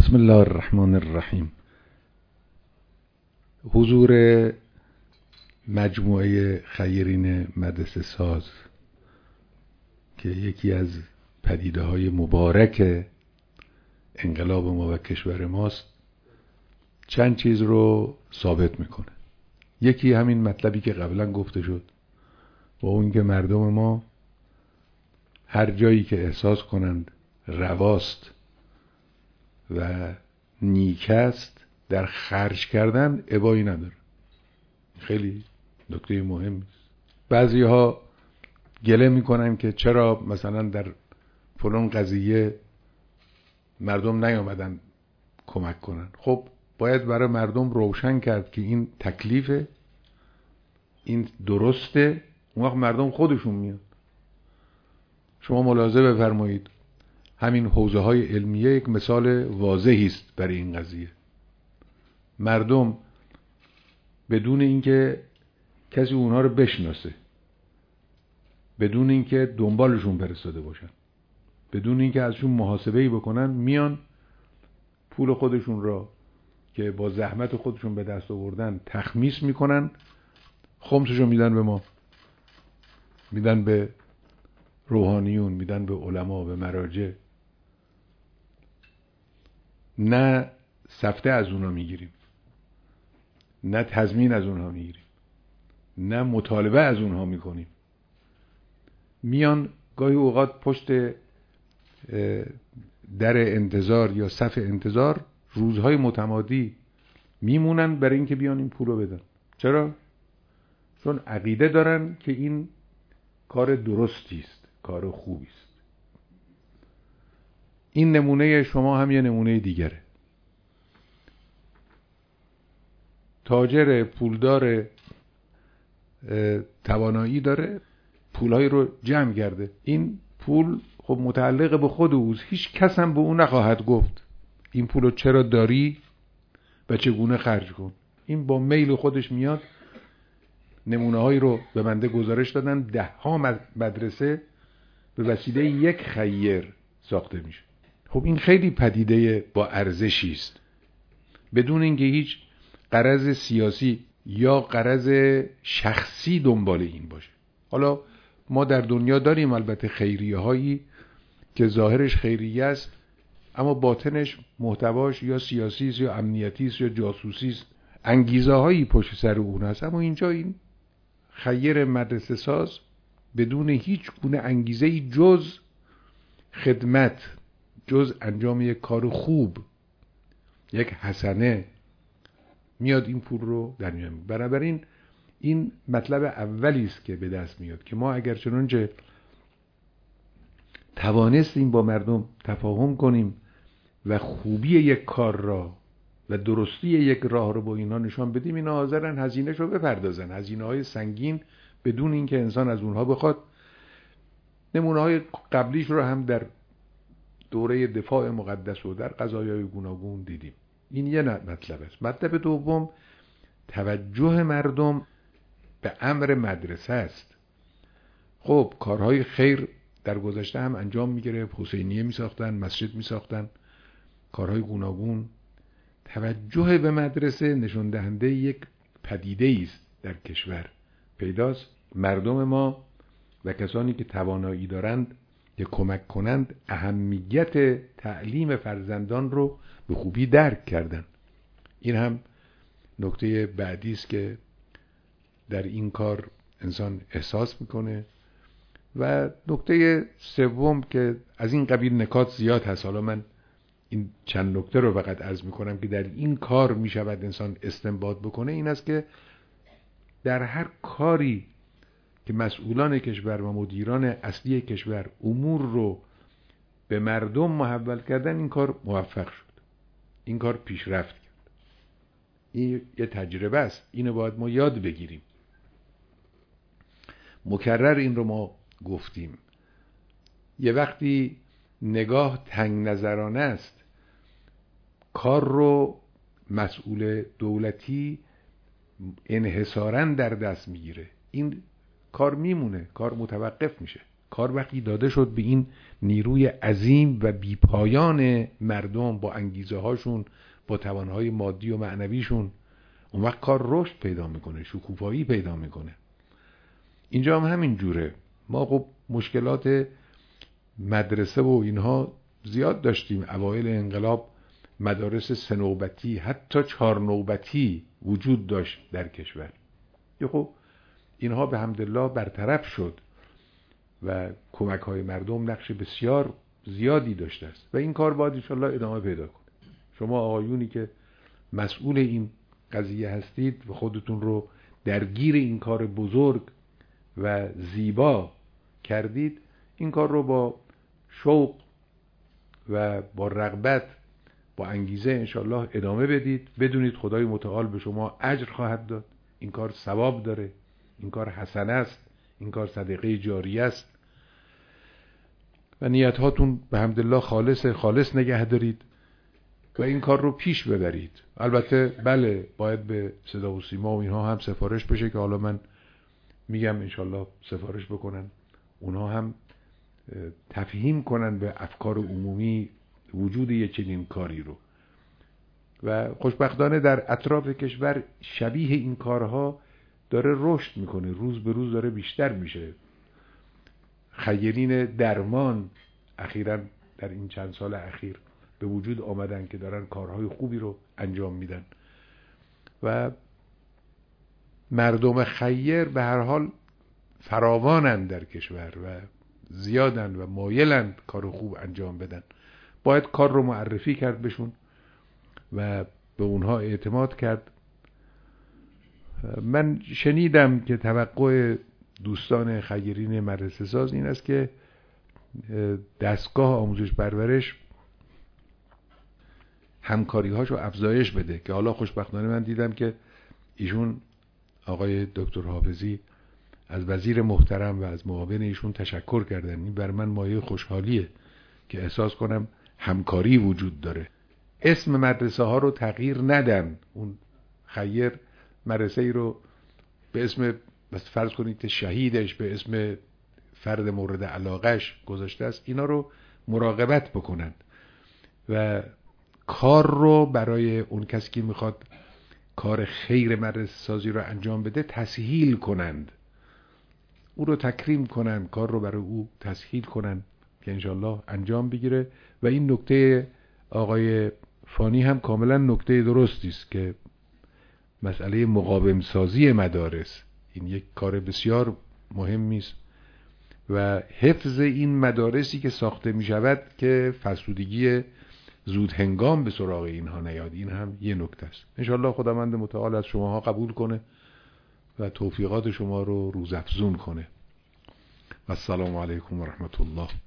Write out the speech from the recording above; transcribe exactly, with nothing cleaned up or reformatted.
بسم الله الرحمن الرحیم. حضور مجموعه خیرین مدرسه ساز که یکی از پدیده های مبارک انقلاب ما و کشور ماست چند چیز رو ثابت میکنه. یکی همین مطلبی که قبلا گفته شد و اون که مردم ما هر جایی که احساس کنند رواست و نیک است در خرج کردن ابایی نداره. خیلی نکته مهمی است. بعضی ها گله میکنن که چرا مثلا در فلان قضیه مردم نیامدن کمک کنن. خب باید برای مردم روشن کرد که این تکلیفه، این درسته، اون وقت مردم خودشون میاد. شما ملاحظه بفرمایید همین حوزه های علمیه یک مثال واضحی است برای این قضیه. مردم بدون اینکه کسی اونها رو بشناسه، بدون اینکه دنبالشون فرستاده باشن، بدون اینکه ازشون محاسبه‌ای بکنن، میان پول خودشون را که با زحمت خودشون به دست آوردن تخمیس میکنن، خمسشو میدن به ما، میدن به روحانیون، میدن به علما، به مراجع. نه سفته از اونها میگیریم، نه تضمین از اونها میگیریم، نه مطالبه از اونها میکنیم. میان گاهی اوقات پشت در انتظار یا صف انتظار روزهای متمادی میمونن برای اینکه بیان این پول رو بدن. چرا؟ چون عقیده دارن که این کار درستی است، کار خوبی است. این نمونه شما هم یه نمونه دیگره. تاجر پولدار توانایی داره، پولهایی رو جمع کرده. این پول خب متعلق به خود اوست، هیچ کس هم به اون نخواهد گفت این پول رو چرا داری و چگونه خرج کن. این با میل خودش میاد. نمونه هایی رو به بنده گزارش دادن، ده ها مدرسه به وسیله یک خیر ساخته میشه. خب این خیلی پدیده با ارزشی است، بدون اینکه هیچ غرض سیاسی یا غرض شخصی دنبال این باشه. حالا ما در دنیا داریم البته خیریه هایی که ظاهرش خیریه است اما باطنش محتواش یا سیاسی است یا امنیتی است یا جاسوسی است، انگیزه هایی پشت سر اون هست. اما اینجا این خیر مدرسه ساز بدون هیچ گونه انگیزه‌ای جز خدمت، جز انجام یک کار خوب، یک حسنه، میاد این پول رو در میاره. بنابراین این مطلب اولی است که به دست میاد که ما اگر چنانچه توانستیم با مردم تفاهم کنیم و خوبی یک کار را و درستی یک راه رو با اینا نشان بدیم، اینا حاضرن هزینه‌ش رو بپردازن، هزینه‌های سنگین، بدون اینکه انسان از اونها بخواد. نمونه‌های قبلیش رو هم در دوره دفاع مقدس و در قضایای گوناگون دیدیم. این یه مطلب است. مطلب دوم توجه مردم به امر مدرسه است. خب کارهای خیر در گذشته هم انجام میگیره، حسینیه میساختن، مسجد میساختن، کارهای گوناگون. توجه به مدرسه نشون دهنده یک پدیده است در کشور. پیداست مردم ما و کسانی که توانایی دارند که کمک کنند اهمیت تعلیم فرزندان رو به خوبی درک کردن. این هم نکته بعدی است که در این کار انسان احساس میکنه. و نکته سوم که از این قبیل نکات زیاد هست، حالا من این چند نکته رو فقط عرض میکنم که در این کار میشود انسان استنباط بکنه، این است که در هر کاری که مسئولان کشور و مدیران اصلی کشور امور رو به مردم محول کردن، این کار موفق شد، این کار پیشرفت کرد. این یه تجربه است، اینو باید ما یاد بگیریم. مکرر این رو ما گفتیم. یه وقتی نگاه تنگ نظرانه است، کار رو مسئول دولتی انحصاراً در دست میگیره، این کار میمونه، کار متوقف میشه، کار وقتی داده شد به این نیروی عظیم و بیپایان مردم با انگیزه هاشون، با توانهای مادی و معنویشون، اون وقت کار رشد پیدا میکنه، شکوفایی پیدا میکنه. اینجا هم همین جوره. ما خب مشکلات مدرسه و اینها زیاد داشتیم. اوایل انقلاب مدارس سه نوبتی حتی چهار نوبتی وجود داشت در کشور. خب اینها به حمدالله برطرف شد و کمک های مردم نقش بسیار زیادی داشته است و این کار باید انشالله ادامه پیدا کنه. شما آقایونی که مسئول این قضیه هستید و خودتون رو درگیر این کار بزرگ و زیبا کردید، این کار رو با شوق و با رغبت، با انگیزه انشالله ادامه بدید. بدونید خدای متعال به شما اجر خواهد داد. این کار ثواب داره، این کار حسنه است، این کار صدقه جاریه است و نیت هاتون به حمدالله خالص خالص نگه دارید و این کار رو پیش ببرید. البته بله باید به صدا و سیما و اینها هم سفارش بشه که حالا من میگم انشالله سفارش بکنن، اونها هم تفهیم کنن به افکار عمومی وجود یه چنین کاری رو. و خوشبختانه در اطراف کشور شبیه این کارها داره رشد میکنه، روز به روز داره بیشتر میشه. خیرین درمان اخیراً در این چند سال اخیر به وجود آمدن که دارن کارهای خوبی رو انجام میدن و مردم خیر به هر حال فراوانن در کشور و زیادن و مایلن کار خوب انجام بدن. باید کار رو معرفی کرد بهشون و به اونها اعتماد کرد. من شنیدم که توقع دوستان خیرین مدرسه ساز این است که دستگاه آموزش پرورش همکاری هاشو افزایش بده، که حالا خوشبختانه من دیدم که ایشون آقای دکتر حافظی از وزیر محترم و از معاون ایشون تشکر کردن. این بر من مایه خوشحالیه که احساس کنم همکاری وجود داره. اسم مدرسه ها رو تغییر ندن. اون خیر مدرسه ای رو به اسم بس فرض کنید که شهیدش به اسم فرد مورد علاقهش گذاشته است، اینا رو مراقبت بکنن و کار رو برای اون کسی که میخواد کار خیر مدرسه سازی رو انجام بده تسهیل کنند، او رو تکریم کنن، کار رو برای او تسهیل کنن که انشالله انجام بگیره. و این نکته آقای فانی هم کاملا نکته درستی است که مسئله مقاوم سازی مدارس این یک کار بسیار مهمی است و حفظ این مدارسی که ساخته می شود که فرسودگی زود هنگام به سراغ اینها نیاد، این هم یه نکته است. انشالله خداوند متعال از شماها قبول کنه و توفیقات شما رو روزافزون کنه. و السلام علیکم و رحمت الله.